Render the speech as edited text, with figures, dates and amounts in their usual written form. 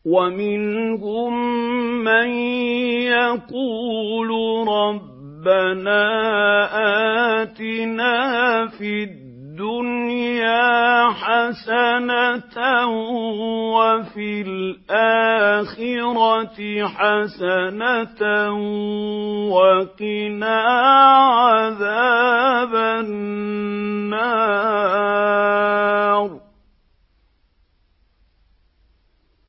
وَمِنْهُم مَّن يَقُولُ رَبَّنَا آتِنَا فِي الدُّنْيَا حَسَنَةً وَفِي الْآخِرَةِ حَسَنَةً وَقِنَا عَذَابَ النَّارِ